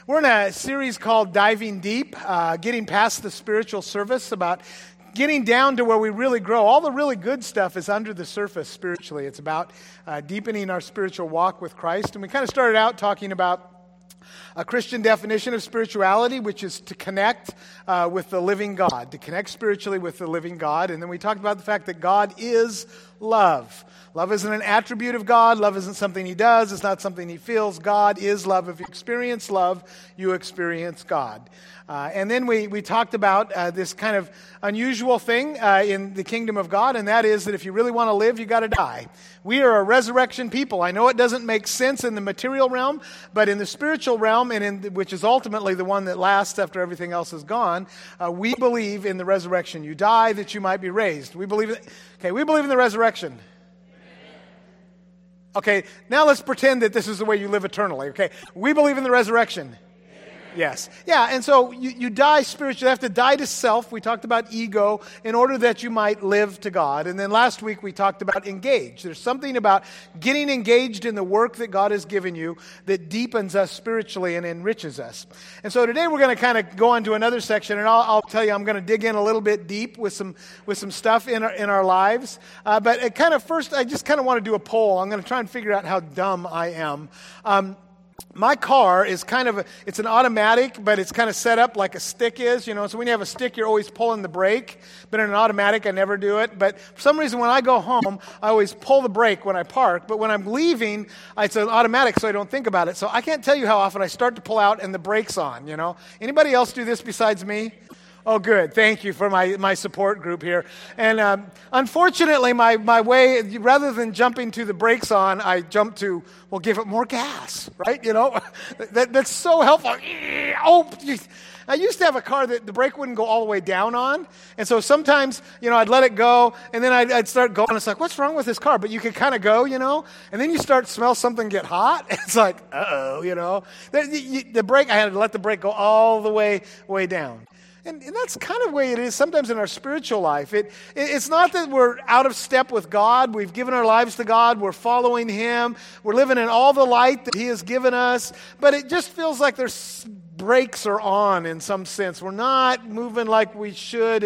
We're in a series called Diving Deep, getting past the spiritual surface, about getting down to where we really grow. All the really good stuff is under the surface spiritually. It's about deepening our spiritual walk with Christ. And we kind of started out talking about a Christian definition of spirituality, which is to connect with the living God, to connect spiritually with the living God. And then we talked about the fact that God is love. Love isn't an attribute of God. Love isn't something He does. It's not something He feels. God is love. If you experience love, you experience God. And then we talked about this kind of unusual thing in the kingdom of God, and that is that if you really want to live, you got to die. We are a resurrection people. I know it doesn't make sense in the material realm, but in the spiritual realm, which is ultimately the one that lasts after everything else is gone, we believe in the resurrection. You die that you might be raised. We believe in the resurrection. Okay, now let's pretend that this is the way you live eternally, okay? We believe in the resurrection. Yes. Yeah, and so you die spiritually. You have to die to self. We talked about ego in order that you might live to God. And then last week we talked about engage. There's something about getting engaged in the work that God has given you that deepens us spiritually and enriches us. And so today we're going to kind of go on to another section, and I'll tell you I'm going to dig in a little bit deep with some stuff in our lives. But first I just kind of want to do a poll. I'm going to try and figure out how dumb I am. My car is it's an automatic, but it's kind of set up like a stick is, so when you have a stick, you're always pulling the brake, but in an automatic, I never do it. But for some reason, when I go home, I always pull the brake when I park, but when I'm leaving, it's an automatic, so I don't think about it. So I can't tell you how often I start to pull out and the brake's on, Anybody else do this besides me? Oh, good. Thank you for my support group here. And unfortunately, my way, rather than jumping to the brakes on, I jump to, give it more gas, right? That's so helpful. I used to have a car that the brake wouldn't go all the way down on. And so sometimes, I'd let it go, and then I'd start going. It's like, what's wrong with this car? But you could kind of go, and then you start to smell something get hot. It's like, uh-oh, The brake, I had to let the brake go all the way down. And that's kind of the way it is sometimes in our spiritual life. It's not that we're out of step with God. We've given our lives to God. We're following Him. We're living in all the light that He has given us. But it just feels like there's brakes are on in some sense. We're not moving like we should.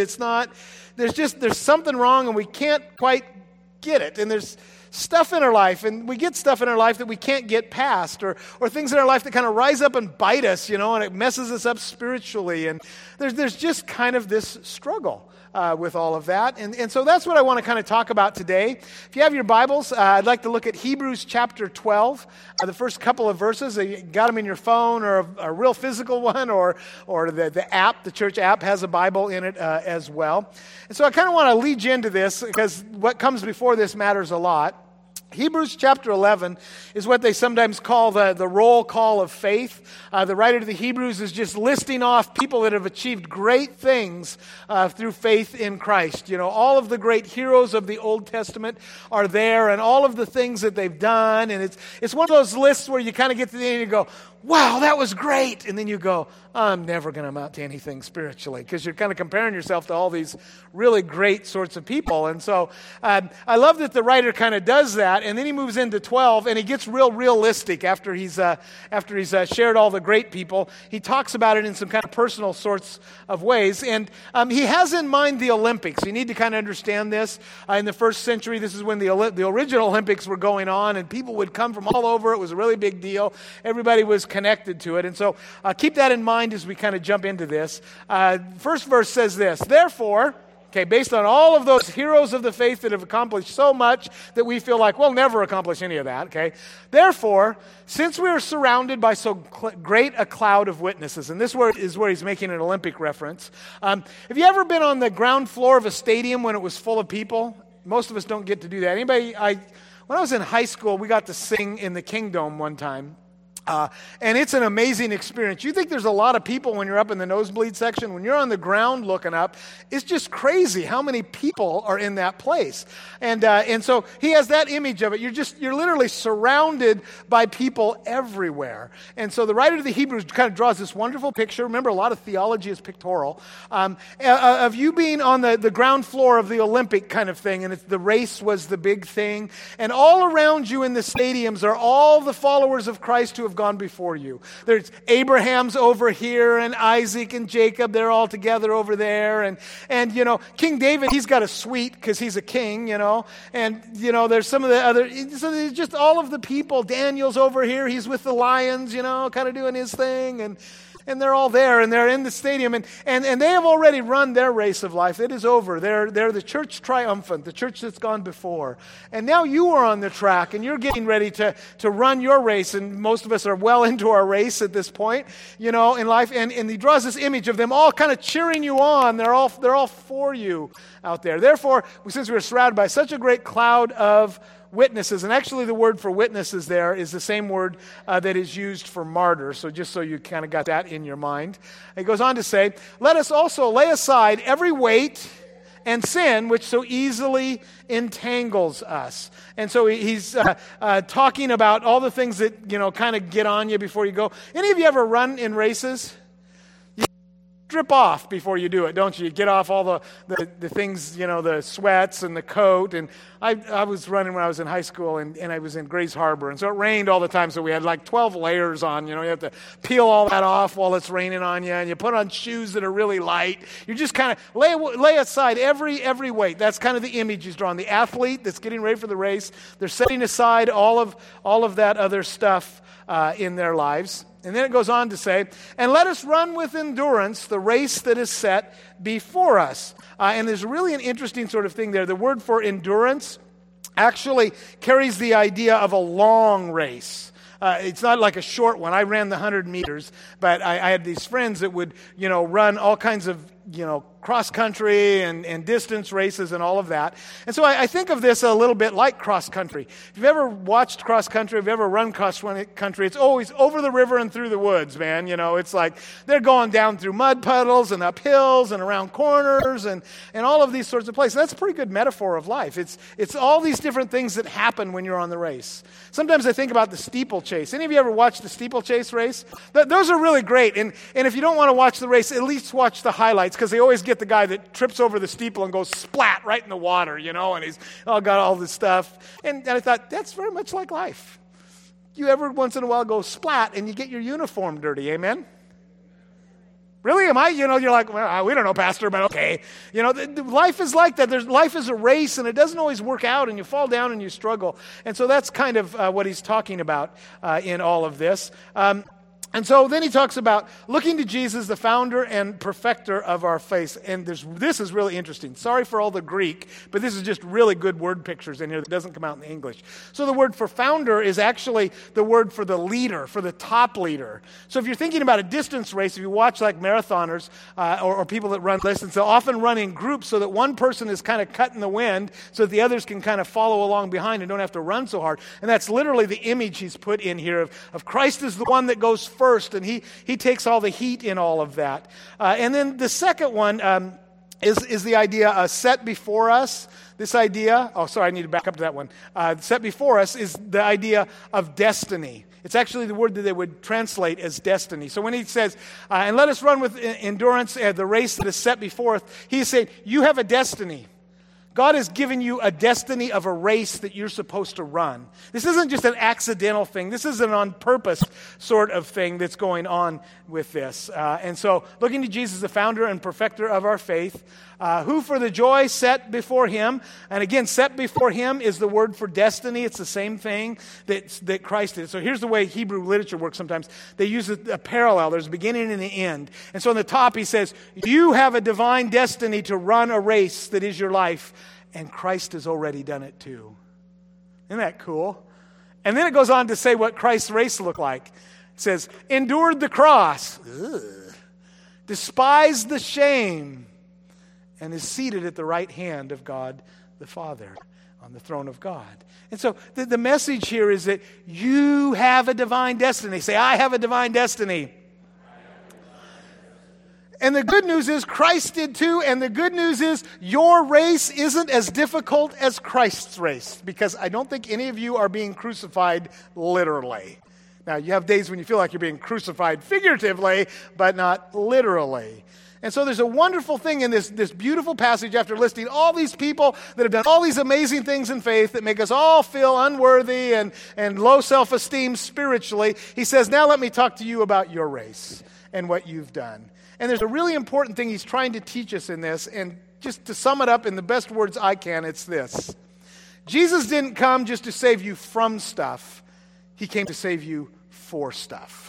There's something wrong and we can't quite get it. And there's stuff in our life, and we get stuff in our life that we can't get past, or things in our life that kind of rise up and bite us, and it messes us up spiritually. And there's just kind of this struggle with all of that. And so that's what I want to kind of talk about today. If you have your Bibles, I'd like to look at Hebrews chapter 12, the first couple of verses. You got them in your phone, or a real physical one, or the app, the church app has a Bible in it as well. And so I kind of want to lead you into this, because what comes before this matters a lot. Hebrews chapter 11 is what they sometimes call the roll call of faith. The writer to the Hebrews is just listing off people that have achieved great things through faith in Christ. All of the great heroes of the Old Testament are there, and all of the things that they've done. And it's one of those lists where you kind of get to the end and you go, wow, that was great. And then you go, I'm never going to amount to anything spiritually, because you're kind of comparing yourself to all these really great sorts of people. And so I love that the writer kind of does that. And then he moves into 12, and he gets real realistic after he's shared all the great people. He talks about it in some kind of personal sorts of ways. And he has in mind the Olympics. You need to kind of understand this. In the first century, this is when the original Olympics were going on, and people would come from all over. It was a really big deal. Everybody was connected to it. And so keep that in mind as we kind of jump into this. First verse says this: therefore, based on all of those heroes of the faith that have accomplished so much that we feel like we'll never accomplish any of that, therefore, since we are surrounded by so great a cloud of witnesses, and this is where he's making an Olympic reference. Have you ever been on the ground floor of a stadium when it was full of people? Most of us don't get to do that. When I was in high school, we got to sing in the Kingdom one time. And it's an amazing experience. You think there's a lot of people when you're up in the nosebleed section. When you're on the ground looking up, it's just crazy how many people are in that place. And so he has that image of it. You're literally surrounded by people everywhere. And so the writer of the Hebrews kind of draws this wonderful picture. Remember, a lot of theology is pictorial, of you being on the ground floor of the Olympic kind of thing. And the race was the big thing. And all around you in the stadiums are all the followers of Christ who have gone before you. There's Abraham's over here, and Isaac and Jacob, they're all together over there. And King David, he's got a suite because he's a king, And, there's some of the other, so there's just all of the people. Daniel's over here, he's with the lions, kind of doing his thing. And they're all there, and they're in the stadium, and they have already run their race of life. It is over. They're the church triumphant, the church that's gone before. And now you are on the track, and you're getting ready to run your race, and most of us are well into our race at this point, in life. And he draws this image of them all kind of cheering you on. They're all for you out there. Therefore, since we're surrounded by such a great cloud of witnesses, and actually the word for witnesses there is the same word that is used for martyr, so just so you kind of got that in your mind. It goes on to say, let us also lay aside every weight and sin which so easily entangles us. And so he's talking about all the things that, kind of get on you before you go. Any of you ever run in races? Strip off before you do it, don't you? You get off all the things, the sweats and the coat. And I was running when I was in high school, and I was in Grays Harbor. And so it rained all the time, so we had like 12 layers on. You have to peel all that off while it's raining on you. And you put on shoes that are really light. You just kind of lay aside every weight. That's kind of the image he's drawn. The athlete that's getting ready for the race, they're setting aside all of that other stuff in their lives. And then it goes on to say, and let us run with endurance the race that is set before us. And there's really an interesting sort of thing there. The word for endurance actually carries the idea of a long race. It's not like a short one. I ran the 100 meters, but I had these friends that would, run all kinds of, cross-country and distance races and all of that. And so I think of this a little bit like cross-country. If you've ever watched cross-country, if you've ever run cross-country, it's always over the river and through the woods, man. It's like they're going down through mud puddles and up hills and around corners and all of these sorts of places. That's a pretty good metaphor of life. It's all these different things that happen when you're on the race. Sometimes I think about the steeplechase. Any of you ever watched the steeplechase race? Those are really great. And if you don't want to watch the race, at least watch the highlights, because they always get the guy that trips over the steeple and goes splat right in the water, and he's got all this stuff. And I thought, that's very much like life. You ever once in a while go splat and you get your uniform dirty, amen? Really? Am I? You're like, well, we don't know, Pastor, but okay. Life is like that. Life is a race, and it doesn't always work out, and you fall down and you struggle. And so that's kind of what he's talking about in all of this. And so then he talks about looking to Jesus, the founder and perfecter of our faith. And this is really interesting. Sorry for all the Greek, but this is just really good word pictures in here that doesn't come out in the English. So the word for founder is actually the word for the leader, for the top leader. So if you're thinking about a distance race, if you watch like marathoners or people that run distance, they'll often run in groups so that one person is kind of cutting the wind so that the others can kind of follow along behind and don't have to run so hard. And that's literally the image he's put in here of Christ is the one that goes first, and he takes all the heat in all of that. And then the second one is the idea set before us. This idea, I need to back up to that one. Set before us is the idea of destiny. It's actually the word that they would translate as destiny. So when he says, and let us run with endurance the race that is set before us, he's saying, you have a destiny. God has given you a destiny of a race that you're supposed to run. This isn't just an accidental thing. This is an on-purpose sort of thing that's going on with this. And so, looking to Jesus, the founder and perfecter of our faith, who for the joy set before him, and again, set before him is the word for destiny. It's the same thing that Christ did. So here's the way Hebrew literature works sometimes. They use a parallel. There's a beginning and an end. And so on the top he says, you have a divine destiny to run a race that is your life, and Christ has already done it too. Isn't that cool? And then it goes on to say what Christ's race looked like. It says, endured the cross, despised the shame, and is seated at the right hand of God the Father on the throne of God. And so the message here is that you have a divine destiny. Say, I have a divine destiny. And the good news is Christ did too, and the good news is your race isn't as difficult as Christ's race, because I don't think any of you are being crucified literally. Now, you have days when you feel like you're being crucified figuratively, but not literally. And so there's a wonderful thing in this beautiful passage after listing all these people that have done all these amazing things in faith that make us all feel unworthy and low self-esteem spiritually. He says, now let me talk to you about your race and what you've done. And there's a really important thing he's trying to teach us in this. And just to sum it up in the best words I can, it's this. Jesus didn't come just to save you from stuff. He came to save you for stuff.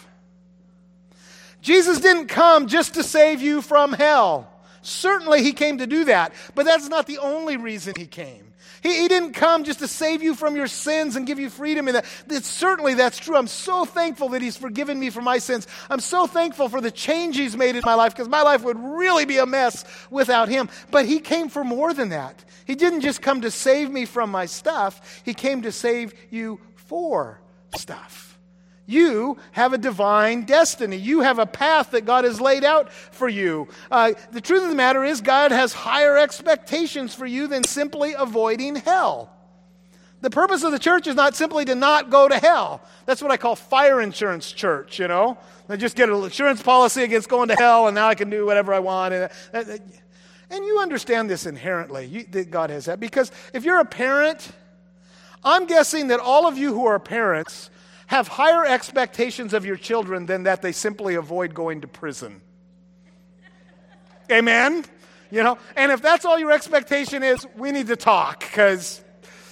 Jesus didn't come just to save you from hell. Certainly he came to do that, but that's not the only reason he came. He didn't come just to save you from your sins and give you freedom in that. Certainly that's true. I'm so thankful that he's forgiven me for my sins. I'm so thankful for the change he's made in my life, because my life would really be a mess without him. But he came for more than that. He didn't just come to save me from my stuff. He came to save you for stuff. You have a divine destiny. You have a path that God has laid out for you. The truth of the matter is, God has higher expectations for you than simply avoiding hell. The purpose of the church is not simply to not go to hell. That's what I call fire insurance church, you know. I just get an insurance policy against going to hell, and now I can do whatever I want. And you understand this inherently, that God has that. Because if you're a parent, I'm guessing that all of you who are parents have higher expectations of your children than that they simply avoid going to prison. Amen? You know, and if that's all your expectation is, we need to talk, because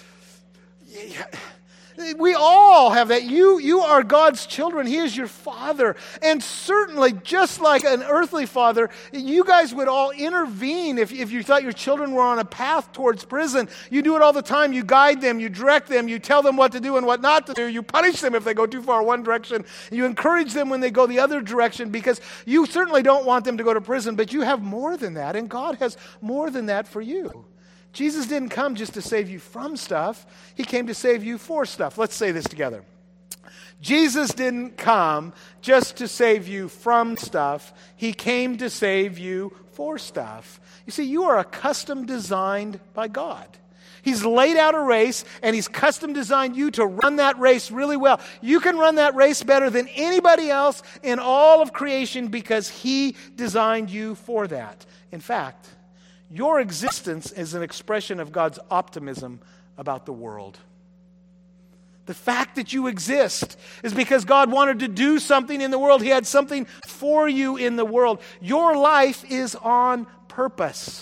we all have that. You are God's children. He is your father. And certainly, just like an earthly father, you guys would all intervene if you thought your children were on a path towards prison. You do it all the time. You guide them. You direct them. You tell them what to do and what not to do. You punish them if they go too far one direction. You encourage them when they go the other direction, because you certainly don't want them to go to prison, but you have more than that, and God has more than that for you. Jesus didn't come just to save you from stuff. He came to save you for stuff. Let's say this together. Jesus didn't come just to save you from stuff. He came to save you for stuff. You see, you are a custom designed by God. He's laid out a race, and he's custom designed you to run that race really well. You can run that race better than anybody else in all of creation, because he designed you for that. In fact, your existence is an expression of God's optimism about the world. The fact that you exist is because God wanted to do something in the world. He had something for you in the world. Your life is on purpose.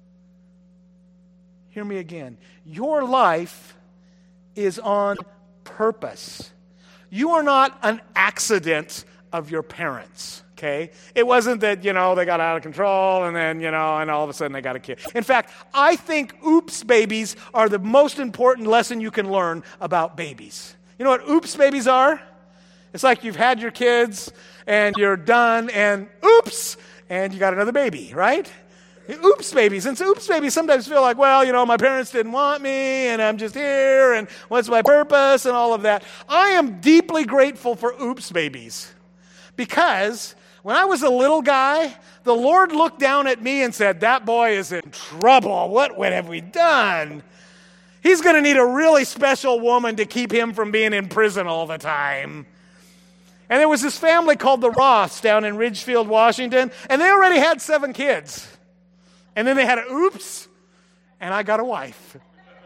Hear me again. Your life is on purpose. You are not an accident of your parents. Okay? It wasn't that, they got out of control and then, and all of a sudden they got a kid. In fact, I think oops babies are the most important lesson you can learn about babies. You know what oops babies are? It's like you've had your kids and you're done and oops, and you got another baby, right? Oops babies. And so oops babies sometimes feel like, well, my parents didn't want me and I'm just here and what's my purpose and all of that. I am deeply grateful for oops babies, because when I was a little guy, the Lord looked down at me and said, that boy is in trouble. What have we done? He's going to need a really special woman to keep him from being in prison all the time. And there was this family called the Roths down in Ridgefield, Washington, and they already had 7 kids. And then they had an oops, and I got a wife.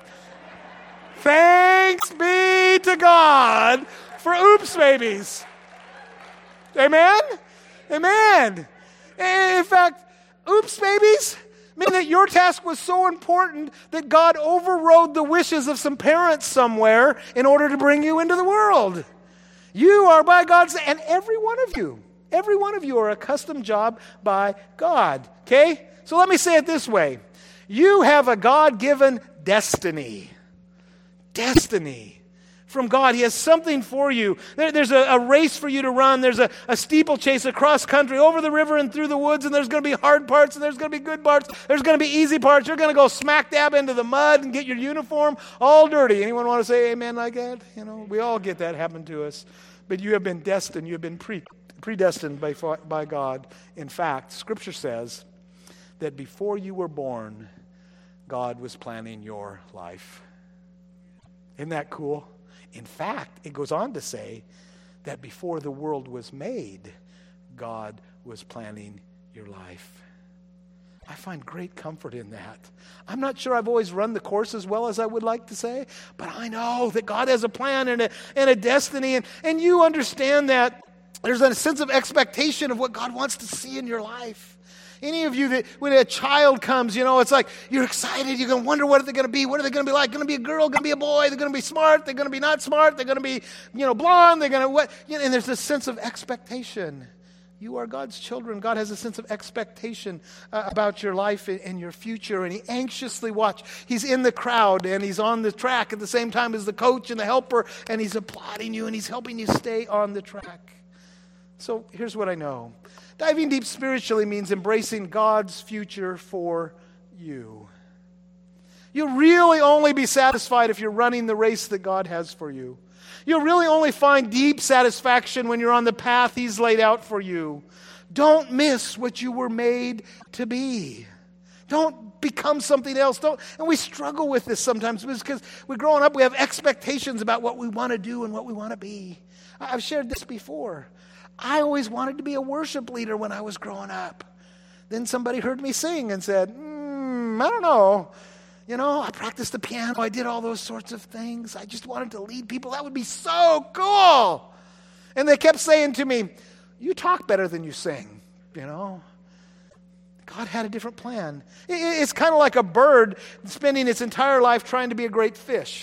Thanks be to God for oops babies. Amen? Amen. And in fact, oops babies mean that your task was so important that God overrode the wishes of some parents somewhere in order to bring you into the world. You are by God's, and every one of you are a custom job by God. Okay? So let me say it this way. You have a God-given destiny. Destiny. From God. He has something for you. There's a race for you to run. There's a steeplechase across country, over the river and through the woods, and there's going to be hard parts and there's going to be good parts. There's going to be easy parts. You're going to go smack dab into the mud and get your uniform all dirty. Anyone want to say amen like that? We all get that happen to us. But you have been destined. You have been predestined by God. In fact, Scripture says that before you were born, God was planning your life. Isn't that cool? In fact, it goes on to say that before the world was made, God was planning your life. I find great comfort in that. I'm not sure I've always run the course as well as I would like to say, but I know that God has a plan and a destiny, and you understand that there's a sense of expectation of what God wants to see in your life. Any of you that when a child comes, it's like you're excited. You're going to wonder what are they going to be? What are they going to be like? Going to be a girl? Going to be a boy? They're going to be smart? They're going to be not smart? They're going to be, blonde? They're going to what? And there's this sense of expectation. You are God's children. God has a sense of expectation about your life and your future, and He anxiously watches. He's in the crowd, and He's on the track at the same time as the coach and the helper, and He's applauding you, and He's helping you stay on the track. So here's what I know. Diving deep spiritually means embracing God's future for you. You'll really only be satisfied if you're running the race that God has for you. You'll really only find deep satisfaction when you're on the path He's laid out for you. Don't miss what you were made to be. Don't become something else. And we struggle with this sometimes because we're growing up, we have expectations about what we want to do and what we want to be. I've shared this before. I always wanted to be a worship leader when I was growing up. Then somebody heard me sing and said, I don't know. I practiced the piano. I did all those sorts of things. I just wanted to lead people. That would be so cool. And they kept saying to me, you talk better than you sing, God had a different plan. It's kind of like a bird spending its entire life trying to be a great fish.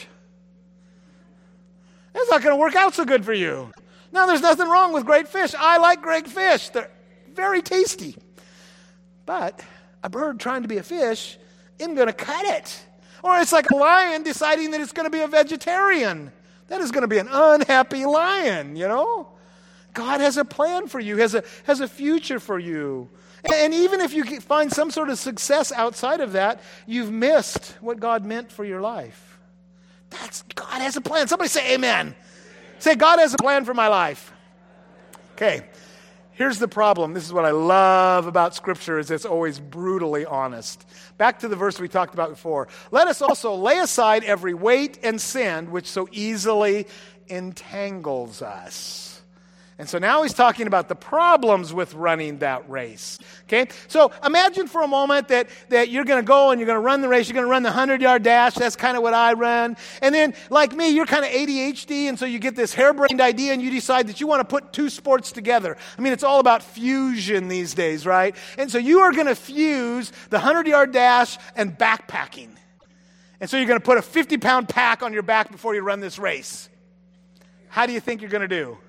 That's not going to work out so good for you. Now, there's nothing wrong with great fish. I like great fish. They're very tasty. But a bird trying to be a fish isn't going to cut it. Or it's like a lion deciding that it's going to be a vegetarian. That is going to be an unhappy lion, God has a plan for you, has a future for you. And even if you find some sort of success outside of that, you've missed what God meant for your life. God has a plan. Somebody say amen. Say, God has a plan for my life. Okay, here's the problem. This is what I love about Scripture, is it's always brutally honest. Back to the verse we talked about before. Let us also lay aside every weight and sin which so easily entangles us. And so now he's talking about the problems with running that race. Okay? So imagine for a moment that you're going to go and you're going to run the race. You're going to run the 100-yard dash. That's kind of what I run. And then, like me, you're kind of ADHD, and so you get this harebrained idea and you decide that you want to put two sports together. I mean, it's all about fusion these days, right? And so you are going to fuse the 100-yard dash and backpacking. And so you're going to put a 50-pound pack on your back before you run this race. How do you think you're going to do?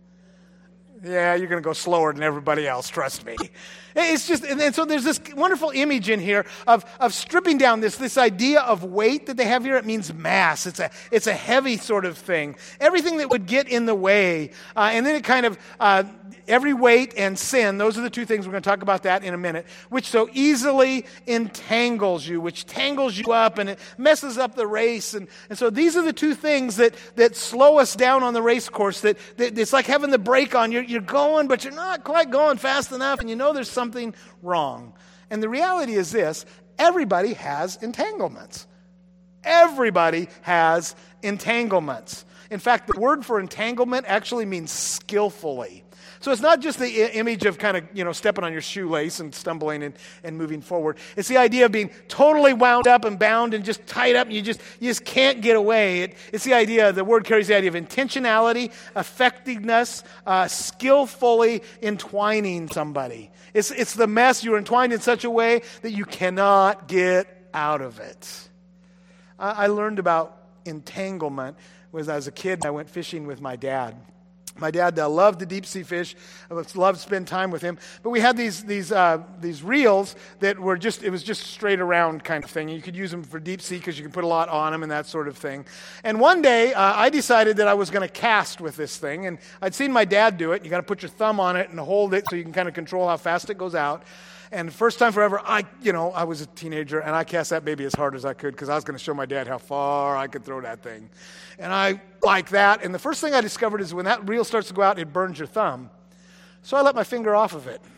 Yeah, you're going to go slower than everybody else, trust me. It's just, and so there's this wonderful image in here of stripping down this idea of weight that they have here. It means mass. It's a heavy sort of thing. Everything that would get in the way. And then it kind of, every weight and sin, those are the two things. We're going to talk about that in a minute, which so easily entangles you, which tangles you up, and it messes up the race. And so these are the two things that slow us down on the race course, that it's like having the brake on. You're going, but you're not quite going fast enough, and there's something wrong. And the reality is this: everybody has entanglements. Everybody has entanglements. In fact, the word for entanglement actually means skillfully. So it's not just the image of kind of, stepping on your shoelace and stumbling and moving forward. It's the idea of being totally wound up and bound and just tied up, and you just can't get away. It's the idea, the word carries the idea of intentionality, effectiveness, skillfully entwining somebody. It's the mess. You're entwined in such a way that you cannot get out of it. I learned about entanglement when I was a kid. I went fishing with my dad. My dad loved to deep sea fish. I loved to spend time with him. But we had these reels that were it was just straight around kind of thing. You could use them for deep sea because you can put a lot on them and that sort of thing. And one day I decided that I was going to cast with this thing. And I'd seen my dad do it. You got to put your thumb on it and hold it so you can kind of control how fast it goes out. And the first time forever, I was a teenager, and I cast that baby as hard as I could because I was going to show my dad how far I could throw that thing. And I like that. And the first thing I discovered is when that reel starts to go out, it burns your thumb. So I let my finger off of it.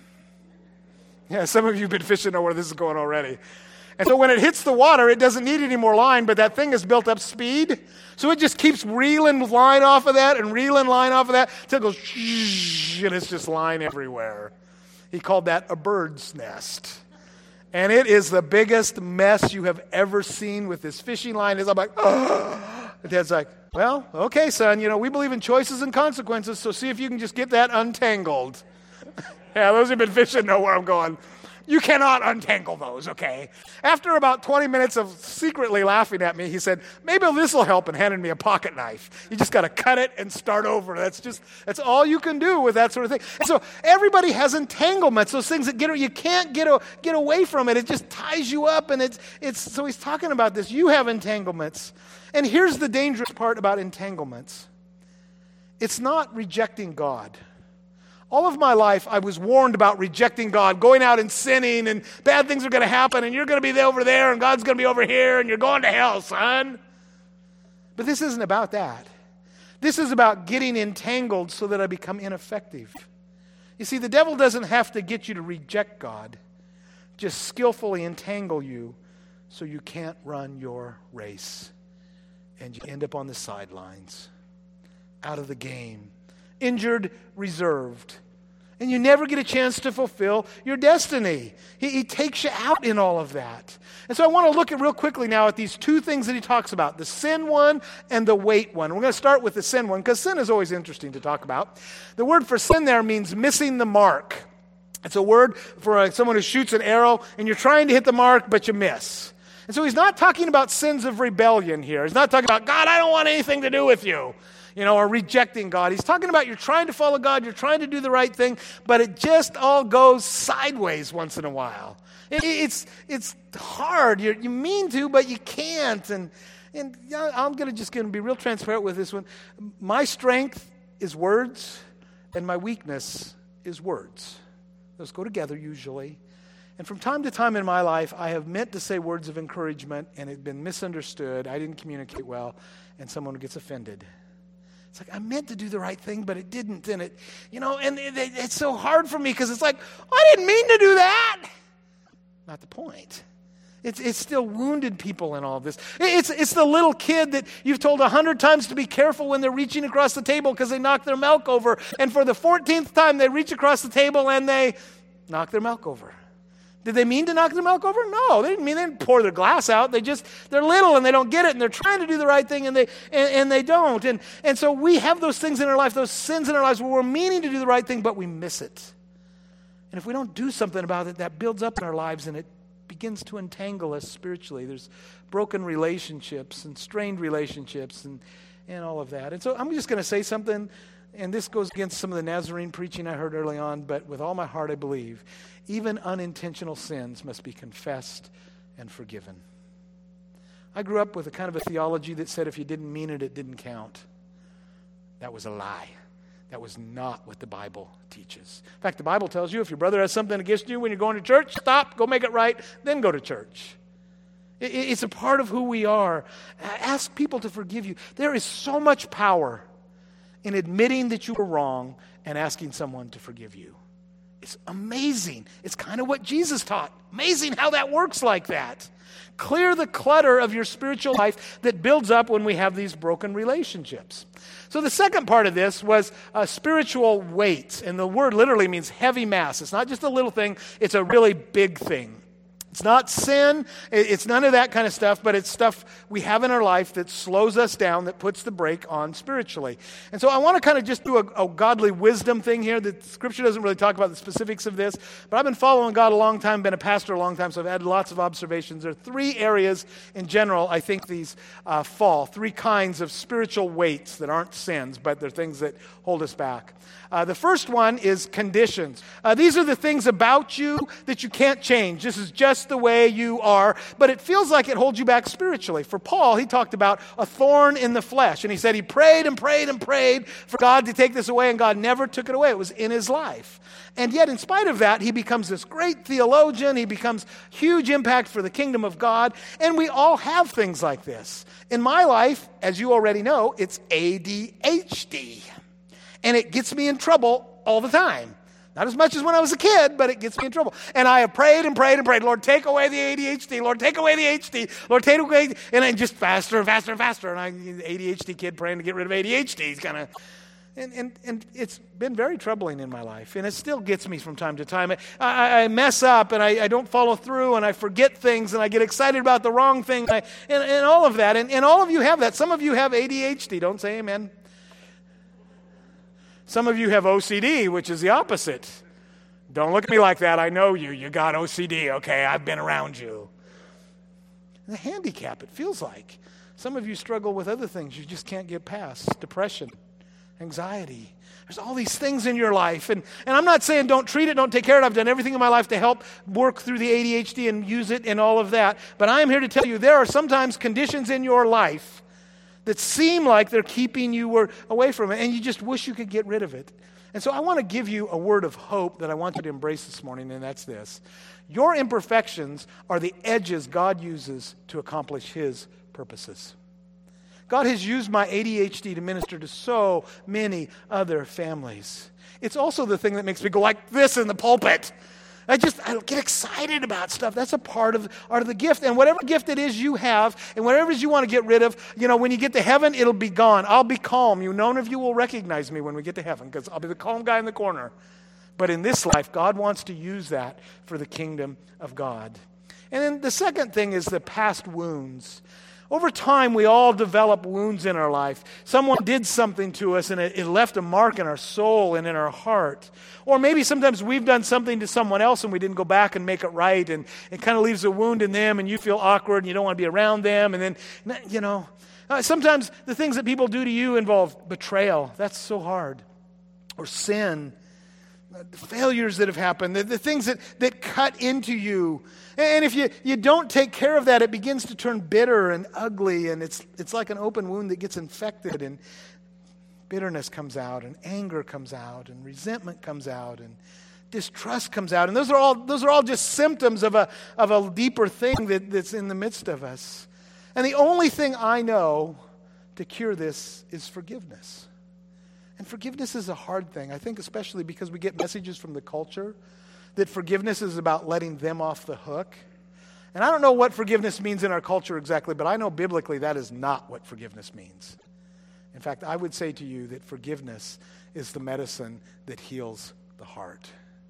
Yeah, some of you have been fishing know where this is going already. And so when it hits the water, it doesn't need any more line, but that thing has built up speed. So it just keeps reeling line off of that and reeling line off of that until it goes, and it's just line everywhere. He called that a bird's nest. And it is the biggest mess you have ever seen with this fishing line. I'm like, oh. And Dad's like, well, okay, son, we believe in choices and consequences, so see if you can just get that untangled. Yeah, those who've been fishing know where I'm going. You cannot untangle those, okay? After about 20 minutes of secretly laughing at me, he said, maybe this will help, and handed me a pocket knife. You just got to cut it and start over. That's all you can do with that sort of thing. And so everybody has entanglements, those things that you can't get away from it. It just ties you up, and so he's talking about this. You have entanglements. And here's the dangerous part about entanglements. It's not rejecting God. All of my life, I was warned about rejecting God, going out and sinning, and bad things are going to happen, and you're going to be over there, and God's going to be over here, and you're going to hell, son. But this isn't about that. This is about getting entangled so that I become ineffective. You see, the devil doesn't have to get you to reject God, just skillfully entangle you so you can't run your race, and you end up on the sidelines, out of the game, injured, reserved. And you never get a chance to fulfill your destiny. He takes you out in all of that. And so I want to look at real quickly now at these two things that he talks about, the sin one and the weight one. We're going to start with the sin one because sin is always interesting to talk about. The word for sin there means missing the mark. It's a word for someone who shoots an arrow and you're trying to hit the mark but you miss. And so he's not talking about sins of rebellion here. He's not talking about, God, I don't want anything to do with you. Or rejecting God. He's talking about you're trying to follow God, you're trying to do the right thing, but it just all goes sideways once in a while. It's hard. You mean to, but you can't. And I'm going to be real transparent with this one. My strength is words, and my weakness is words. Those go together usually. And from time to time in my life, I have meant to say words of encouragement, and it had been misunderstood. I didn't communicate well, and someone gets offended. It's like, I meant to do the right thing, but it didn't. And it's so hard for me because it's like, I didn't mean to do that. Not the point. It's still wounded people in all of this. It's the little kid that you've told 100 times to be careful when they're reaching across the table because they knock their milk over. And for the 14th time, they reach across the table and they knock their milk over. Did they mean to knock their milk over? No, they didn't pour their glass out. They're little and they don't get it, and they're trying to do the right thing and they don't. And so we have those things in our life, those sins in our lives where we're meaning to do the right thing, but we miss it. And if we don't do something about it, that builds up in our lives and it begins to entangle us spiritually. There's broken relationships and strained relationships and all of that. And so I'm just going to say something, and this goes against some of the Nazarene preaching I heard early on, but with all my heart I believe, even unintentional sins must be confessed and forgiven. I grew up with a kind of a theology that said if you didn't mean it, it didn't count. That was a lie. That was not what the Bible teaches. In fact, the Bible tells you if your brother has something against you when you're going to church, stop, go make it right, then go to church. It's a part of who we are. Ask people to forgive you. There is so much power in admitting that you were wrong and asking someone to forgive you. It's amazing. It's kind of what Jesus taught. Amazing how that works like that. Clear the clutter of your spiritual life that builds up when we have these broken relationships. So the second part of this was spiritual weight. And the word literally means heavy mass. It's not just a little thing. It's a really big thing. It's not sin. It's none of that kind of stuff, but it's stuff we have in our life that slows us down, that puts the brake on spiritually. And so I want to kind of just do a godly wisdom thing here. The Scripture doesn't really talk about the specifics of this, but I've been following God a long time, been a pastor a long time, so I've had lots of observations. There are three areas in general I think these fall, three kinds of spiritual weights that aren't sins, but they're things that hold us back. The first one is conditions. These are the things about you that you can't change. This is just the way you are, but it feels like it holds you back spiritually. For Paul, he talked about a thorn in the flesh, and he said he prayed and prayed and prayed for God to take this away, and God never took it away. It was in his life. And yet, in spite of that, he becomes this great theologian. He becomes huge impact for the kingdom of God, and we all have things like this. In my life, as you already know, it's ADHD. And it gets me in trouble all the time. Not as much as when I was a kid, but it gets me in trouble. And I have prayed and prayed and prayed, Lord, take away the ADHD. Lord, take away the HD. Lord, take away, and then just faster and faster and faster. And I'm the ADHD kid praying to get rid of ADHD. He's kind of, And it's been very troubling in my life, and it still gets me from time to time. I mess up, and I don't follow through, and I forget things, and I get excited about the wrong thing, and all of that. And all of you have that. Some of you have ADHD. Don't say amen. Some of you have OCD, which is the opposite. Don't look at me like that. I know you. You got OCD, okay? I've been around you. The handicap, it feels like. Some of you struggle with other things you just can't get past. Depression, anxiety. There's all these things in your life. And I'm not saying don't treat it, don't take care of it. I've done everything in my life to help work through the ADHD and use it and all of that. But I am here to tell you there are sometimes conditions in your life that seem like they're keeping you away from it, and you just wish you could get rid of it. And so I want to give you a word of hope that I want you to embrace this morning, and that's this. Your imperfections are the edges God uses to accomplish His purposes. God has used my ADHD to minister to so many other families. It's also the thing that makes me go like this in the pulpit. I get excited about stuff. That's a part of the gift. And whatever gift it is you have, and whatever it is you want to get rid of, when you get to heaven, it'll be gone. I'll be calm. None of you will recognize me when we get to heaven because I'll be the calm guy in the corner. But in this life, God wants to use that for the kingdom of God. And then the second thing is the past wounds. Over time, we all develop wounds in our life. Someone did something to us, and it left a mark in our soul and in our heart. Or maybe sometimes we've done something to someone else, and we didn't go back and make it right, and it kind of leaves a wound in them, and you feel awkward, and you don't want to be around them. And then, sometimes the things that people do to you involve betrayal. That's so hard. Or sin. The failures that have happened, the things that cut into you. And if you don't take care of that, it begins to turn bitter and ugly, and it's like an open wound that gets infected, and bitterness comes out, and anger comes out, and resentment comes out, and distrust comes out. And those are all just symptoms of a deeper thing that's in the midst of us. And the only thing I know to cure this is forgiveness. And forgiveness is a hard thing, I think, especially because we get messages from the culture that forgiveness is about letting them off the hook. And I don't know what forgiveness means in our culture exactly, but I know biblically that is not what forgiveness means. In fact, I would say to you that forgiveness is the medicine that heals the heart.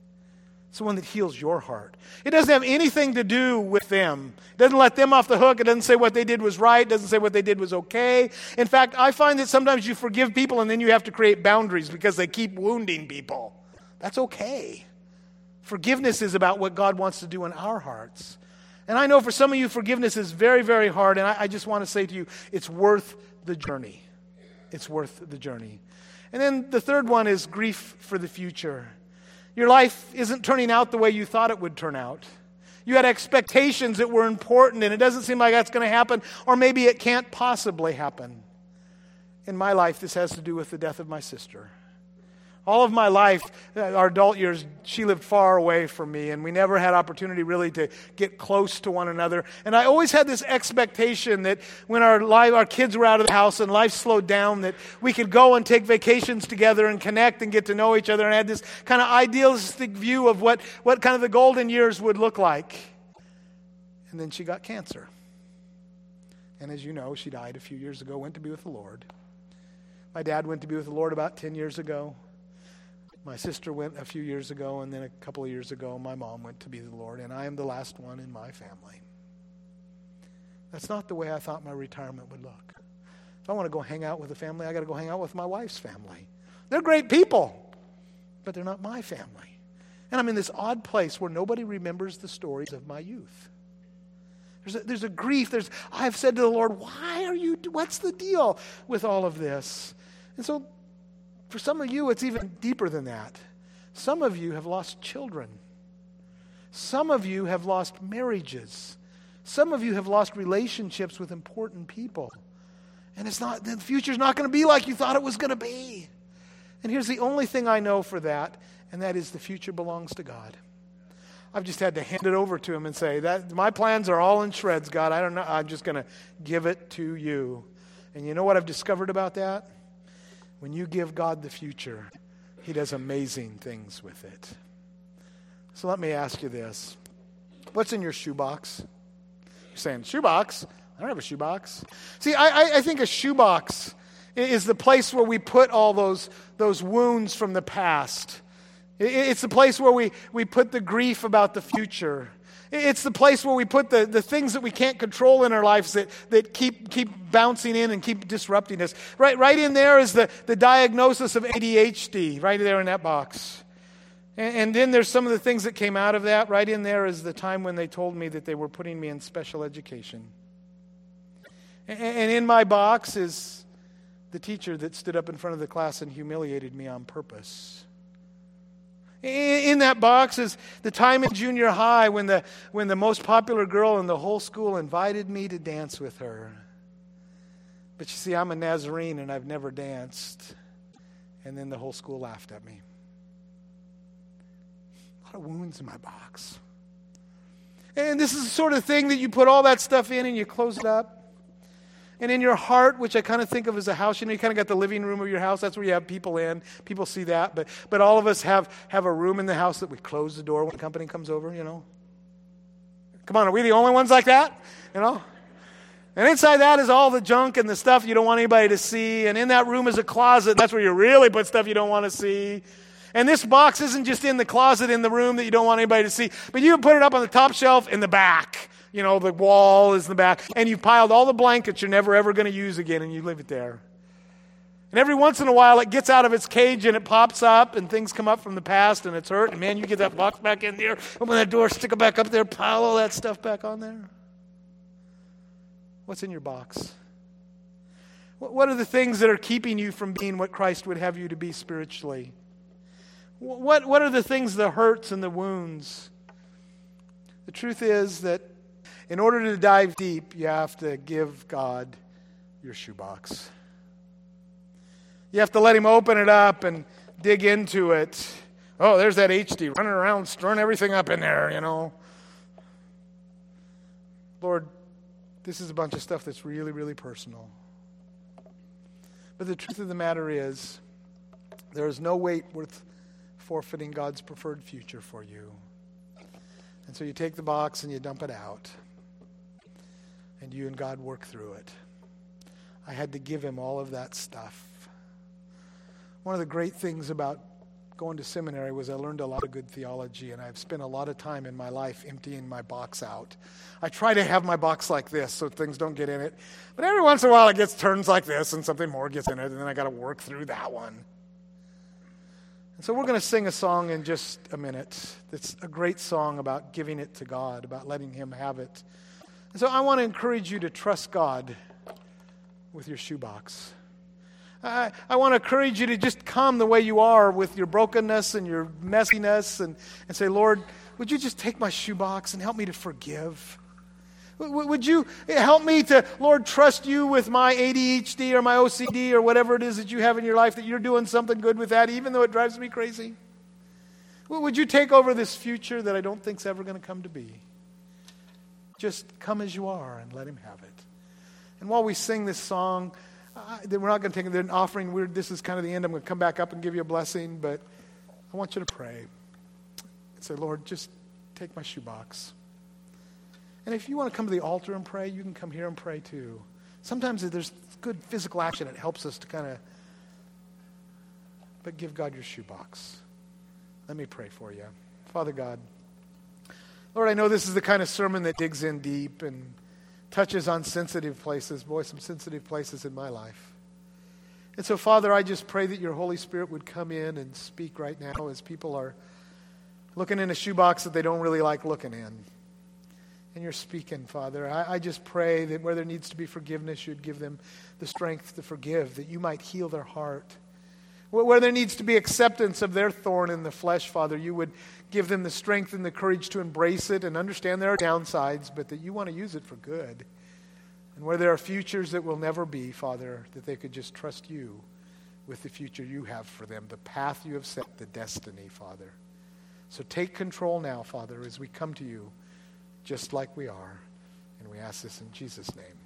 It's the one that heals your heart. It doesn't have anything to do with them. It doesn't let them off the hook. It doesn't say what they did was right. It doesn't say what they did was okay. In fact, I find that sometimes you forgive people and then you have to create boundaries because they keep wounding people. That's okay. Forgiveness is about what God wants to do in our hearts. And I know for some of you, forgiveness is very, very hard. And I just want to say to you, it's worth the journey. It's worth the journey. And then the third one is grief for the future. Your life isn't turning out the way you thought it would turn out. You had expectations that were important, and it doesn't seem like that's going to happen, or maybe it can't possibly happen. In my life, this has to do with the death of my sister. All of my life, our adult years, she lived far away from me, and we never had opportunity really to get close to one another. And I always had this expectation that when our kids were out of the house and life slowed down, that we could go and take vacations together and connect and get to know each other. And I had this kind of idealistic view of what kind of the golden years would look like. And then she got cancer. And as you know, she died a few years ago, went to be with the Lord. My dad went to be with the Lord about 10 years ago. My sister went a few years ago, and then a couple of years ago, my mom went to be with the Lord, and I am the last one in my family. That's not the way I thought my retirement would look. If I want to go hang out with a family, I got to go hang out with my wife's family. They're great people, but they're not my family. And I'm in this odd place where nobody remembers the stories of my youth. There's a grief. I've said to the Lord, what's the deal with all of this? And so for some of you, it's even deeper than that. Some of you have lost children. Some of you have lost marriages. Some of you have lost relationships with important people. And the future's not going to be like you thought it was going to be. And here's the only thing I know for that, and that is the future belongs to God. I've just had to hand it over to Him and say, that my plans are all in shreds, God. I don't know. I'm just going to give it to you. And you know what I've discovered about that? When you give God the future, He does amazing things with it. So let me ask you this. What's in your shoebox? You're saying, shoebox? I don't have a shoebox. See, I think a shoebox is the place where we put all those wounds from the past. It's the place where we put the grief about the future. It's the place where we put the things that we can't control in our lives that keep bouncing in and keep disrupting us. Right in there is the diagnosis of ADHD, right there in that box. And then there's some of the things that came out of that. Right in there is the time when they told me that they were putting me in special education. And in my box is the teacher that stood up in front of the class and humiliated me on purpose. In that box is the time in junior high when the most popular girl in the whole school invited me to dance with her. But you see, I'm a Nazarene and I've never danced. And then the whole school laughed at me. A lot of wounds in my box. And this is the sort of thing that you put all that stuff in and you close it up. And in your heart, which I kind of think of as a house, you kind of got the living room of your house. That's where you have people in. People see that. But all of us have a room in the house that we close the door when company comes over, Come on, are we the only ones like that? And inside that is all the junk and the stuff you don't want anybody to see. And in that room is a closet. That's where you really put stuff you don't want to see. And this box isn't just in the closet in the room that you don't want anybody to see, but you can put it up on the top shelf in the back. The wall is in the back. And you've piled all the blankets you're never, ever going to use again, and you leave it there. And every once in a while, it gets out of its cage, and it pops up, and things come up from the past, and it's hurt. And, man, you get that box back in there, open that door, stick it back up there, pile all that stuff back on there. What's in your box? What are the things that are keeping you from being what Christ would have you to be spiritually? What are the things, the hurts and the wounds? The truth is that in order to dive deep, you have to give God your shoebox. You have to let him open it up and dig into it. Oh, there's that HD running around, stirring everything up in there, Lord, this is a bunch of stuff that's really, really personal. But the truth of the matter is, there is no weight worth forfeiting God's preferred future for you. And so you take the box and you dump it out. And you and God work through it. I had to give him all of that stuff. One of the great things about going to seminary was I learned a lot of good theology, and I've spent a lot of time in my life emptying my box out. I try to have my box like this so things don't get in it. But every once in a while it turns like this and something more gets in it, and then I got to work through that one. And so we're going to sing a song in just a minute. It's a great song about giving it to God, about letting him have it. And so I want to encourage you to trust God with your shoebox. I want to encourage you to just come the way you are with your brokenness and your messiness and say, Lord, would you just take my shoebox and help me to forgive? Would you help me to, Lord, trust you with my ADHD or my OCD or whatever it is that you have in your life, that you're doing something good with that, even though it drives me crazy? Would you take over this future that I don't think's ever going to come to be? Just come as you are and let him have it. And while we sing this song, we're not going to take an offering. This is kind of the end. I'm going to come back up and give you a blessing, but I want you to pray. And say, Lord, just take my shoebox. And if you want to come to the altar and pray, you can come here and pray too. Sometimes there's good physical action. It helps us to but give God your shoebox. Let me pray for you. Father God, Lord, I know this is the kind of sermon that digs in deep and touches on sensitive places. Boy, some sensitive places in my life. And so, Father, I just pray that your Holy Spirit would come in and speak right now as people are looking in a shoebox that they don't really like looking in. And you're speaking, Father. I just pray that where there needs to be forgiveness, you'd give them the strength to forgive, that you might heal their heart. Where there needs to be acceptance of their thorn in the flesh, Father, you would give them the strength and the courage to embrace it and understand there are downsides, but that you want to use it for good. And where there are futures that will never be, Father, that they could just trust you with the future you have for them, the path you have set, the destiny, Father. So take control now, Father, as we come to you just like we are. And we ask this in Jesus' name.